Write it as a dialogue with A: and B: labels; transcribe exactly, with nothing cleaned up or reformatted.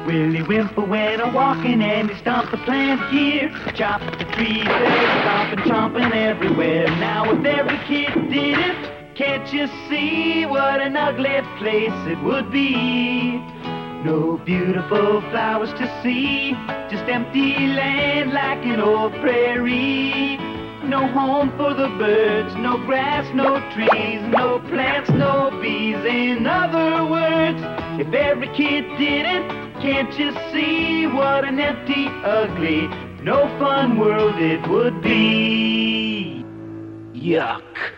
A: Willie Whimper went a-walking and he stomped the plant here, chopped the trees there, stomping, chomping everywhere. Now if every kid did it, can't you see what an ugly place it would be? No beautiful flowers to see, just empty land like an old prairie. No home for the birds, no grass, no trees, no plants, no bees. In other words, if every kid did it, can't you see what an empty, ugly, no fun world it would be? Yuck.